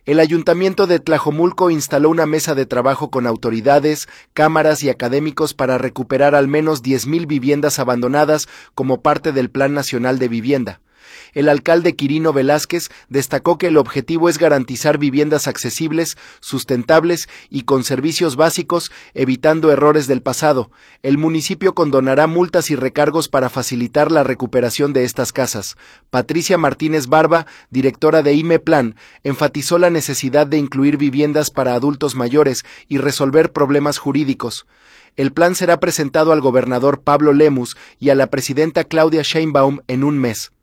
El Ayuntamiento de Tlajomulco instaló una mesa de trabajo con autoridades, cámaras y académicos para recuperar al menos 10,000 viviendas abandonadas como parte del Plan Nacional de Vivienda. El alcalde Quirino Velázquez destacó que el objetivo es garantizar viviendas accesibles, sustentables y con servicios básicos, evitando errores del pasado. El municipio condonará multas y recargos para facilitar la recuperación de estas casas. Patricia Martínez Barba, directora de IMEPlan, enfatizó la necesidad de incluir viviendas para adultos mayores y resolver problemas jurídicos. El plan será presentado al gobernador Pablo Lemus y a la presidenta Claudia Sheinbaum en un mes.